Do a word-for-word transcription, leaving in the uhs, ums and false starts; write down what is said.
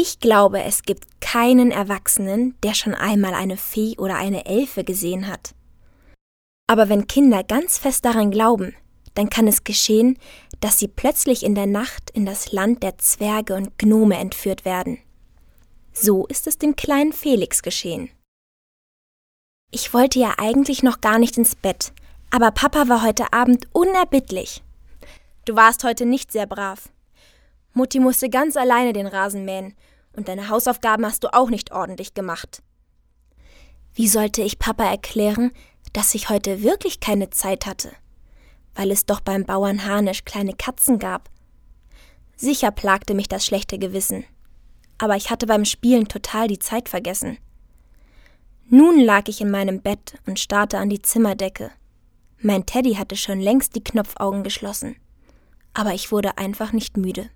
Ich glaube, es gibt keinen Erwachsenen, der schon einmal eine Fee oder eine Elfe gesehen hat. Aber wenn Kinder ganz fest daran glauben, dann kann es geschehen, dass sie plötzlich in der Nacht in das Land der Zwerge und Gnome entführt werden. So ist es dem kleinen Felix geschehen. Ich wollte ja eigentlich noch gar nicht ins Bett, aber Papa war heute Abend unerbittlich. Du warst heute nicht sehr brav. Mutti musste ganz alleine den Rasen mähen und deine Hausaufgaben hast du auch nicht ordentlich gemacht. Wie sollte ich Papa erklären, dass ich heute wirklich keine Zeit hatte? Weil es doch beim Bauern Harnisch kleine Katzen gab. Sicher plagte mich das schlechte Gewissen, aber ich hatte beim Spielen total die Zeit vergessen. Nun lag ich in meinem Bett und starrte an die Zimmerdecke. Mein Teddy hatte schon längst die Knopfaugen geschlossen, aber ich wurde einfach nicht müde.